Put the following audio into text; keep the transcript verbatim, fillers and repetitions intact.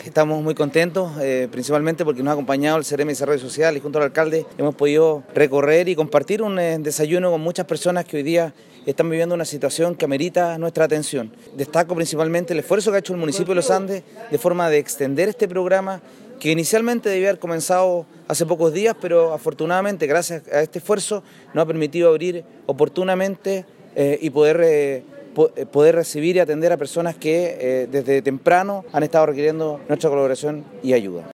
Estamos muy contentos, eh, principalmente porque nos ha acompañado el Ceremi de Desarrollo Social y junto al alcalde hemos podido recorrer y compartir un eh, desayuno con muchas personas que hoy día están viviendo una situación que amerita nuestra atención. Destaco principalmente el esfuerzo que ha hecho el municipio de Los Andes de forma de extender este programa que inicialmente debía haber comenzado hace pocos días, pero afortunadamente gracias a este esfuerzo nos ha permitido abrir oportunamente eh, y poder... Eh, poder recibir y atender a personas que eh, desde temprano han estado requiriendo nuestra colaboración y ayuda.